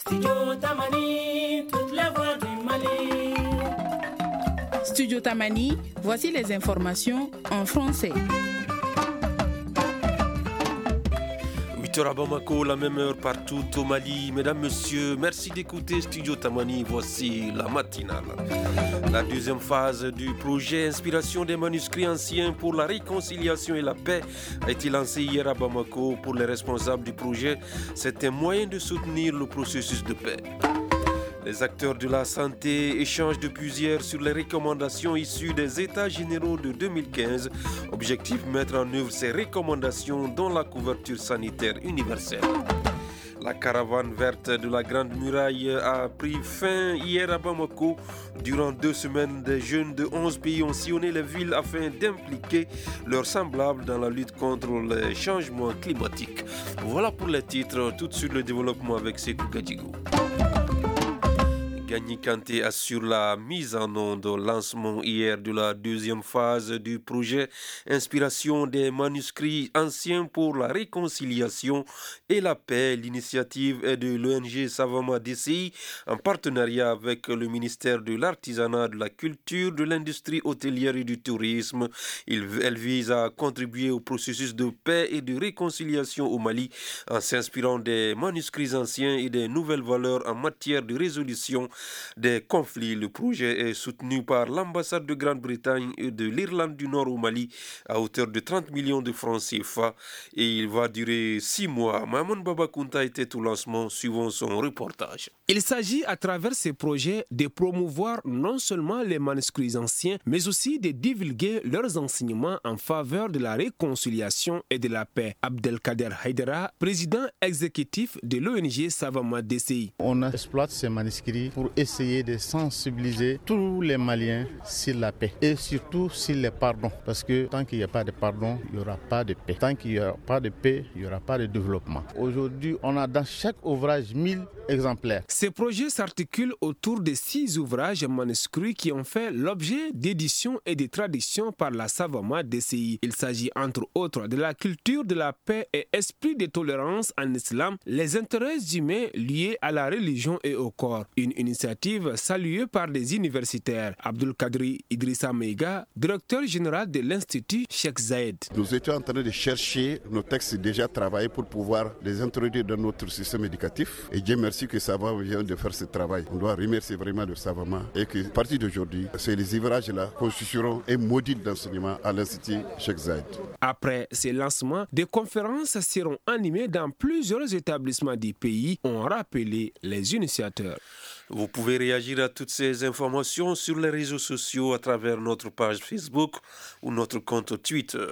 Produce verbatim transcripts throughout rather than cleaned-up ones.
Studio Tamani, toutes les voix du Mali. Studio Tamani, voici les informations en français. huit heures à Bamako, la même heure partout au Mali. Mesdames, Messieurs, merci d'écouter Studio Tamani. Voici la matinale. La deuxième phase du projet Inspiration des manuscrits anciens pour la réconciliation et la paix a été lancée hier à Bamako. Pour les responsables du projet, c'est un moyen de soutenir le processus de paix. Les acteurs de la santé échangent depuis hier sur les recommandations issues des États généraux de deux mille quinze. Objectif, mettre en œuvre ces recommandations dont la couverture sanitaire universelle. La caravane verte de la Grande Muraille a pris fin hier à Bamako. Durant deux semaines, des jeunes de onze pays ont sillonné les villes afin d'impliquer leurs semblables dans la lutte contre les changements climatiques. Voilà pour les titres. Tout de suite le développement avec Sekou Gadjigo. Gagny Kanté assure la mise en onde au lancement hier de la deuxième phase du projet Inspiration des manuscrits anciens pour la réconciliation et la paix. L'initiative est de l'O N G Savama D C I en partenariat avec le ministère de l'Artisanat, de la Culture, de l'Industrie hôtelière et du Tourisme. Elle vise à contribuer au processus de paix et de réconciliation au Mali en s'inspirant des manuscrits anciens et des nouvelles valeurs en matière de résolution des conflits. Le projet est soutenu par l'ambassade de Grande-Bretagne et de l'Irlande du Nord au Mali à hauteur de trente millions de francs C F A et il va durer six mois. Mamoun Babakunta était au lancement, suivant son reportage. Il s'agit à travers ces projets de promouvoir non seulement les manuscrits anciens, mais aussi de divulguer leurs enseignements en faveur de la réconciliation et de la paix. Abdelkader Haidara, président exécutif de l'O N G Savama D C I. On exploite ces manuscrits pour essayer de sensibiliser tous les Maliens sur la paix et surtout sur le pardon. Parce que tant qu'il n'y a pas de pardon, il n'y aura pas de paix. Tant qu'il n'y aura pas de paix, il n'y aura pas de développement. Aujourd'hui, on a dans chaque ouvrage mille exemplaires. Ces projets s'articulent autour de six ouvrages manuscrits qui ont fait l'objet d'éditions et de traductions par la Savama D C I. Il s'agit entre autres de la culture de la paix et esprit de tolérance en islam, les intérêts humains liés à la religion et au corps. Une initiative saluée par des universitaires. Abdul Kadri Idrissa Meiga, directeur général de l'Institut Cheikh Zayed. Nous étions en train de chercher nos textes déjà travaillés pour pouvoir les introduire dans notre système éducatif. Et Dieu merci que Savama vient de faire ce travail. On doit remercier vraiment le Savama et que, à partir d'aujourd'hui, ces ouvrages-là constitueront un module d'enseignement à l'Institut Cheikh Zayed. Après ces lancements, des conférences seront animées dans plusieurs établissements du pays, ont rappelé les initiateurs. Vous pouvez réagir à toutes ces informations sur les réseaux sociaux à travers notre page Facebook ou notre compte Twitter.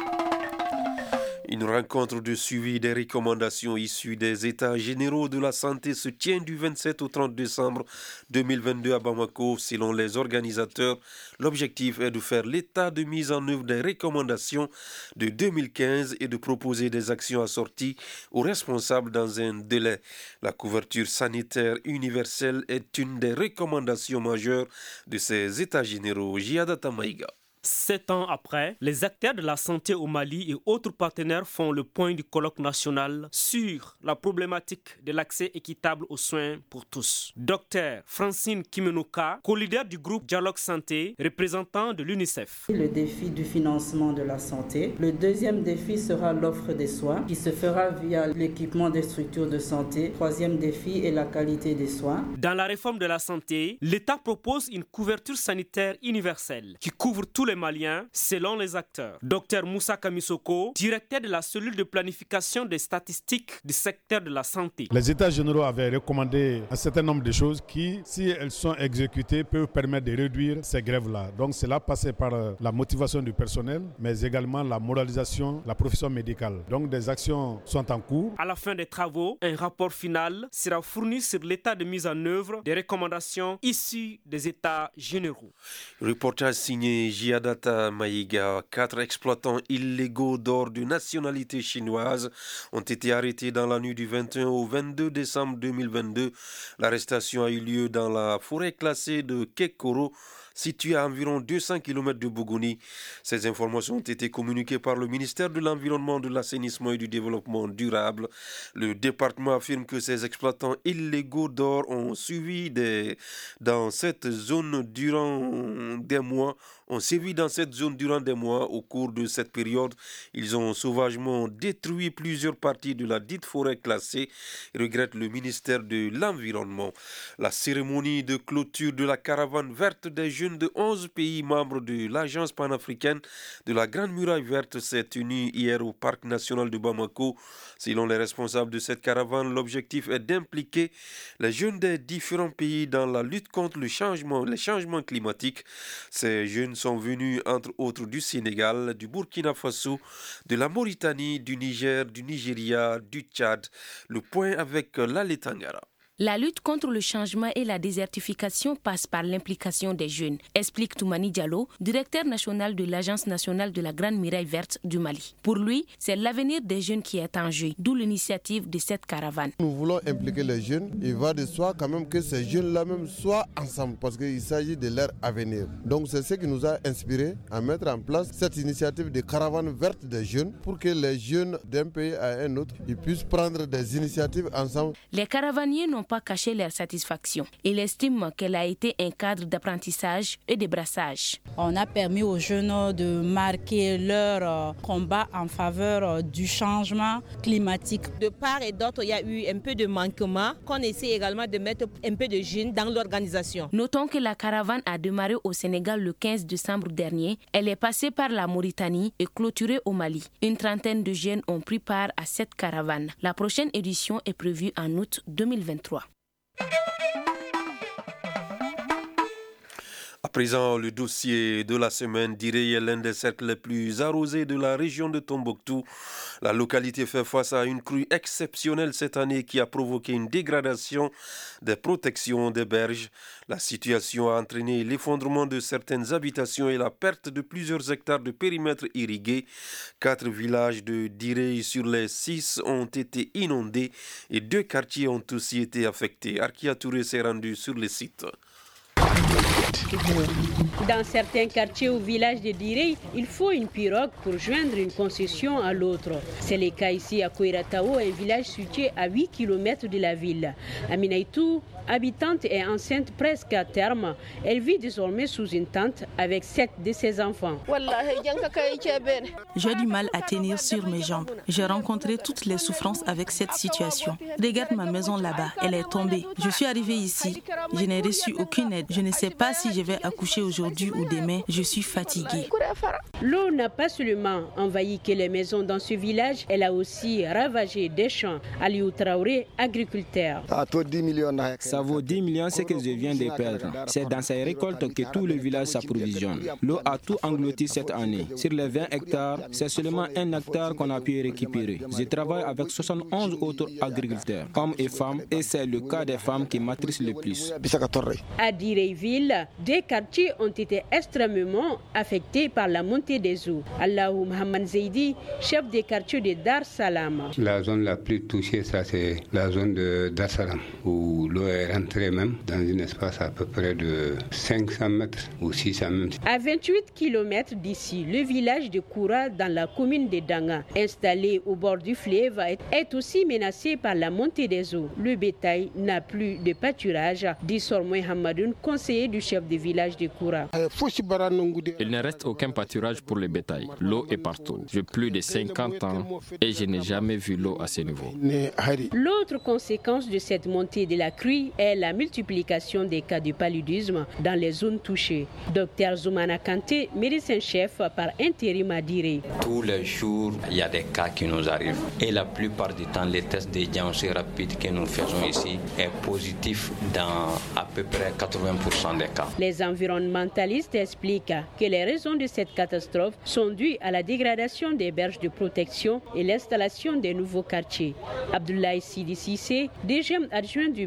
Une rencontre de suivi des recommandations issues des États généraux de la santé se tient du vingt-sept au trente décembre deux mille vingt-deux à Bamako. Selon les organisateurs, l'objectif est de faire l'état de mise en œuvre des recommandations de deux mille quinze et de proposer des actions assorties aux responsables dans un délai. La couverture sanitaire universelle est une des recommandations majeures de ces États généraux. Jiada Tamaïga. Sept ans après, les acteurs de la santé au Mali et autres partenaires font le point du colloque national sur la problématique de l'accès équitable aux soins pour tous. Docteur Francine Kimenouka, co-leader du groupe Dialogue Santé, représentant de l'UNICEF. Le défi du financement de la santé. Le deuxième défi sera l'offre des soins qui se fera via l'équipement des structures de santé. Troisième défi est la qualité des soins. Dans la réforme de la santé, l'État propose une couverture sanitaire universelle qui couvre tous les Maliens selon les acteurs. Docteur Moussa Kamisoko, directeur de la cellule de planification des statistiques du secteur de la santé. Les États généraux avaient recommandé un certain nombre de choses qui, si elles sont exécutées, peuvent permettre de réduire ces grèves-là. Donc cela passait par la motivation du personnel, mais également la moralisation, la profession médicale. Donc des actions sont en cours. À la fin des travaux, un rapport final sera fourni sur l'état de mise en œuvre des recommandations issues des États généraux. Reportage signé Jiada Maïga. Quatre exploitants illégaux d'or de nationalité chinoise ont été arrêtés dans la nuit du vingt et un au vingt-deux décembre deux mille vingt-deux. L'arrestation a eu lieu dans la forêt classée de Kekoro. située à environ deux cents kilomètres de Bougouni. Ces informations ont été communiquées par le ministère de l'Environnement, de l'Assainissement et du Développement durable. Le département affirme que ces exploitants illégaux d'or ont suivi des, dans cette zone durant des mois, ont sévi dans cette zone durant des mois. Au cours de cette période, ils ont sauvagement détruit plusieurs parties de la dite forêt classée, regrette le ministère de l'Environnement. La cérémonie de clôture de la caravane verte des jeunes de onze pays membres de l'Agence panafricaine de la Grande Muraille Verte s'est tenue hier au Parc national de Bamako. Selon les responsables de cette caravane, l'objectif est d'impliquer les jeunes des différents pays dans la lutte contre le changement, les changements climatiques. Ces jeunes sont venus entre autres du Sénégal, du Burkina Faso, de la Mauritanie, du Niger, du Nigeria, du Tchad. Le point avec Lale Tangara. La lutte contre le changement et la désertification passe par l'implication des jeunes, explique Toumani Diallo, directeur national de l'Agence nationale de la Grande Muraille Verte du Mali. Pour lui, c'est l'avenir des jeunes qui est en jeu, d'où l'initiative de cette caravane. Nous voulons impliquer les jeunes. Il va de soi quand même que ces jeunes-là même soient ensemble parce qu'il s'agit de leur avenir. Donc c'est ce qui nous a inspiré à mettre en place cette initiative de caravane verte des jeunes pour que les jeunes d'un pays à un autre ils puissent prendre des initiatives ensemble. Les caravaniers n'ont pas caché leur satisfaction. Ils estiment qu'elle a été un cadre d'apprentissage et de brassage. On a permis aux jeunes de marquer leur combat en faveur du changement climatique. De part et d'autre, il y a eu un peu de manquement qu'on essaie également de mettre un peu de jeunes dans l'organisation. Notons que la caravane a démarré au Sénégal le quinze décembre dernier. Elle est passée par la Mauritanie et clôturée au Mali. Une trentaine de jeunes ont pris part à cette caravane. La prochaine édition est prévue en août deux mille vingt-trois. À présent, le dossier de la semaine Direy est l'un des cercles les plus arrosés de la région de Tombouctou. La localité fait face à une crue exceptionnelle cette année qui a provoqué une dégradation des protections des berges. La situation a entraîné l'effondrement de certaines habitations et la perte de plusieurs hectares de périmètre irrigué. Quatre villages de Direy sur les six ont été inondés et deux quartiers ont aussi été affectés. Arkia Touré s'est rendu sur les sites. Dans certains quartiers ou villages de Direy, il faut une pirogue pour joindre une concession à l'autre. C'est le cas ici à Koiratao, un village situé à huit kilomètres de la ville. Aminaïtou, habitante et enceinte presque à terme, elle vit désormais sous une tente avec sept de ses enfants. J'ai du mal à tenir sur mes jambes. J'ai rencontré toutes les souffrances avec cette situation. Regarde ma maison là-bas, elle est tombée. Je suis arrivée ici, je n'ai reçu aucune aide. Je ne sais pas si je vais accoucher aujourd'hui ou demain. Je suis fatiguée. L'eau n'a pas seulement envahi que les maisons dans ce village, elle a aussi ravagé des champs. Aliou Traoré, agriculteur. Ça vaut dix millions ce que je viens de perdre. C'est dans ces récoltes que tout le village s'approvisionne. L'eau a tout englouti cette année. Sur les vingt hectares, c'est seulement un hectare qu'on a pu récupérer. Je travaille avec soixante-onze autres agriculteurs, hommes et femmes, et c'est le cas des femmes qui m'attriste le plus. À Direyville, des quartiers ont été extrêmement affectés par la montée des eaux. Allahou Mohamed Zeidi, chef des quartiers de Dar Salam. La zone la plus touchée, ça c'est la zone de Dar Salam, où l'eau est rentrée même dans un espace à peu près de cinq cents mètres ou six cents mètres. À vingt-huit kilomètres d'ici, le village de Koura, dans la commune de Danga, installé au bord du fleuve, est aussi menacé par la montée des eaux. Le bétail n'a plus de pâturage, dit Sormoy Hamadoun, conseiller du chef de village de Koura. Il ne reste aucun pâturage pour le bétail. L'eau est partout. J'ai plus de cinquante ans et je n'ai jamais vu l'eau à ce niveau. L'autre conséquence de cette montée de la crue est la multiplication des cas de paludisme dans les zones touchées. Docteur Zoumana Kanté, médecin-chef par intérim à Direy. Tous les jours, il y a des cas qui nous arrivent. Et la plupart du temps, les tests de diagnostic rapide que nous faisons ici est positif dans à peu près quatre-vingts pour cent des cas. Les environnementalistes expliquent que les raisons de cette catastrophe sont dues à la dégradation des berges de protection et l'installation des nouveaux quartiers. Abdoulaye Sidi Sissé, deuxième adjoint du maire de Direy,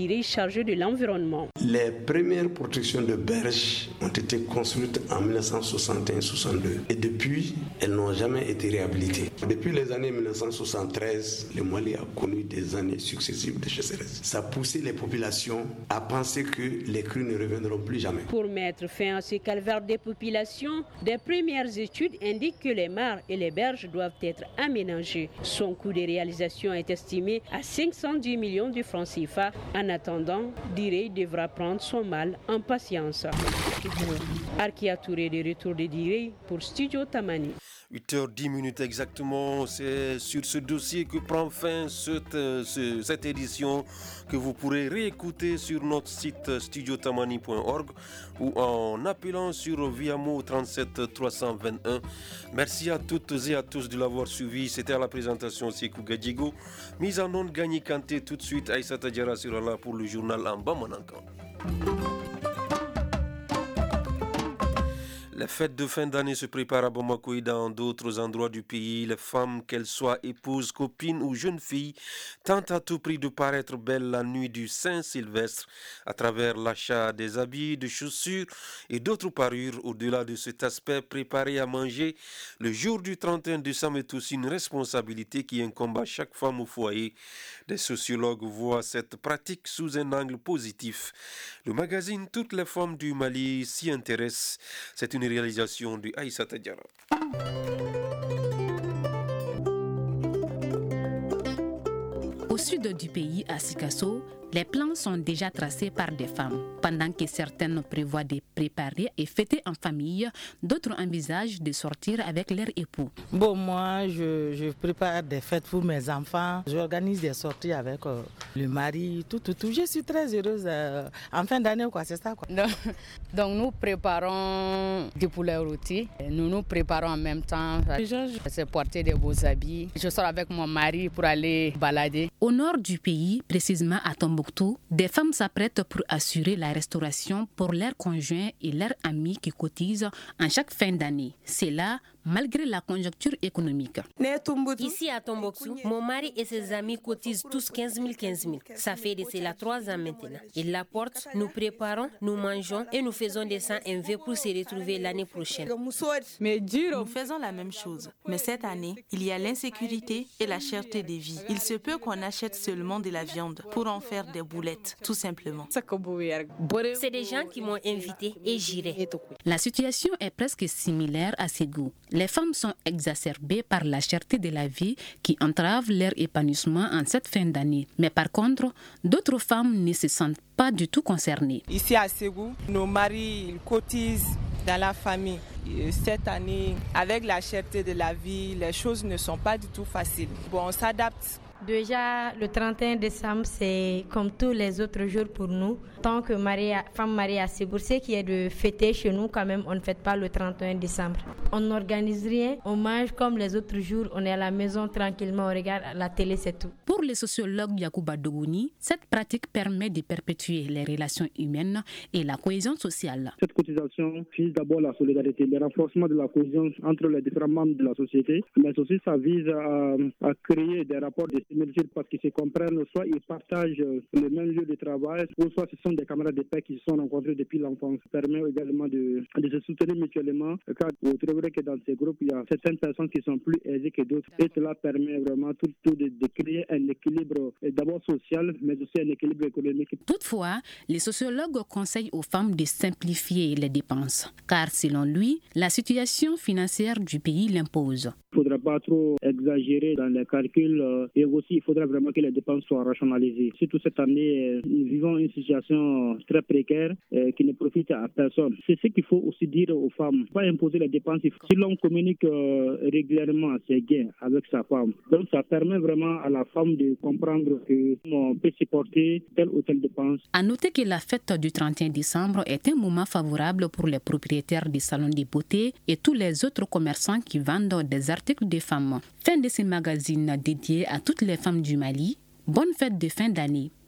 Direy chargé de l'environnement. Les premières protections de berges ont été construites en mille neuf cent soixante et un soixante-deux et depuis, elles n'ont jamais été réhabilitées. Depuis les années mille neuf cent soixante-treize, le Mali a connu des années successives de sécheresse. Ça a poussé les populations à penser que les crues ne reviendront plus jamais. Pour mettre fin à ce calvaire des populations, des premières études indiquent que les mares et les berges doivent être aménagées. Son coût de réalisation est estimé à cinq cent dix millions de francs C F A. En attendant, Direy devra prendre son mal en patience. Arkia Touré de retour de Direy pour Studio Tamani. huit heures dix minutes exactement, c'est sur ce dossier que prend fin cette, ce, cette édition que vous pourrez réécouter sur notre site studio tamani point org ou en appelant sur Viamo trente-sept trois cent vingt-et-un. Merci à toutes et à tous de l'avoir suivi. C'était à la présentation Sekou Gadjigo. Mise en onde Gagné Kanté. Tout de suite Aïssata Diarra sera là pour le journal en Bamanankan. Les fêtes de fin d'année se préparent à Bamako et dans d'autres endroits du pays. Les femmes, qu'elles soient épouses, copines ou jeunes filles, tentent à tout prix de paraître belles la nuit du Saint-Sylvestre à travers l'achat des habits, de chaussures et d'autres parures. Au-delà de cet aspect, préparer à manger le jour du trente et un décembre est aussi une responsabilité qui incombe à chaque femme au foyer. Des sociologues voient cette pratique sous un angle positif. Le magazine Toutes les femmes du Mali s'y intéresse. C'est une réalisation de Aïssata Diarra. Au sud du pays, à Sikasso, les plans sont déjà tracés par des femmes. Pendant que certaines prévoient de préparer et fêter en famille, d'autres envisagent de sortir avec leur époux. Bon, moi, je, je prépare des fêtes pour mes enfants. J'organise des sorties avec euh, le mari, tout, tout, tout. Je suis très heureuse. Euh, en fin d'année, quoi, c'est ça, quoi. Donc, donc nous préparons du poulet rôti. Nous nous préparons en même temps. Je sais porter des beaux habits. Je sors avec mon mari pour aller balader. Au nord du pays, précisément à Tombouctou, des femmes s'apprêtent pour assurer la restauration pour leurs conjoints et leurs amis qui cotisent en chaque fin d'année. C'est là, malgré la conjoncture économique. Ici à Tombouctou, mon mari et ses amis cotisent tous quinze mille, quinze mille. Ça fait de cela trois ans maintenant. Ils l'apportent, nous préparons, nous mangeons et nous faisons des cent un V pour se retrouver l'année prochaine. Nous faisons la même chose. Mais cette année, il y a l'insécurité et la cherté des vies. Il se peut qu'on achète seulement de la viande pour en faire des boulettes, tout simplement. C'est des gens qui m'ont invité et j'irai. La situation est presque similaire à Ségou. Les femmes sont exacerbées par la cherté de la vie qui entrave leur épanouissement en cette fin d'année. Mais par contre, d'autres femmes ne se sentent pas du tout concernées. Ici à Ségou, nos maris ils cotisent dans la famille. Cette année, avec la cherté de la vie, les choses ne sont pas du tout faciles. Bon, on s'adapte. Déjà, le trente et un décembre, c'est comme tous les autres jours pour nous. Tant que mariée, femme mariée à Ségou, ce qui est de fêter chez nous, quand même, on ne fête pas le trente et un décembre. On n'organise rien, on mange comme les autres jours, on est à la maison tranquillement, on regarde la télé, c'est tout. Pour le sociologue Yacouba Dogouni, cette pratique permet de perpétuer les relations humaines et la cohésion sociale. Cette cotisation vise d'abord la solidarité, le renforcement de la cohésion entre les différents membres de la société, mais aussi ça vise à, à créer des rapports de similitude parce qu'ils se comprennent, soit ils partagent le même lieu de travail, ou soit ce sont des camarades de paix qui se sont rencontrés depuis l'enfance. Ça permet également de, de se soutenir mutuellement, car vous trouverez que dans ces groupes, il y a certaines personnes qui sont plus aisées que d'autres, et cela permet vraiment tout, tout de, de créer un équilibre d'abord social, mais aussi un équilibre économique. Toutefois, les sociologues conseillent aux femmes de simplifier les dépenses, car selon lui, la situation financière du pays l'impose. Il ne faudra pas trop exagérer dans les calculs euh, et aussi il faudra vraiment que les dépenses soient rationalisées. Surtout cette année, euh, nous vivons une situation très précaire euh, qui ne profite à personne. C'est ce qu'il faut aussi dire aux femmes. Pas imposer les dépenses. Si l'on communique euh, régulièrement ses gains avec sa femme, donc ça permet vraiment à la femme de comprendre qu'on peut supporter telle ou telle dépense. À noter que la fête du trente et un décembre est un moment favorable pour les propriétaires des salons de beauté et tous les autres commerçants qui vendent des articles des femmes. Fin de ce magazine dédié à toutes les femmes du Mali. Bonne fête de fin d'année.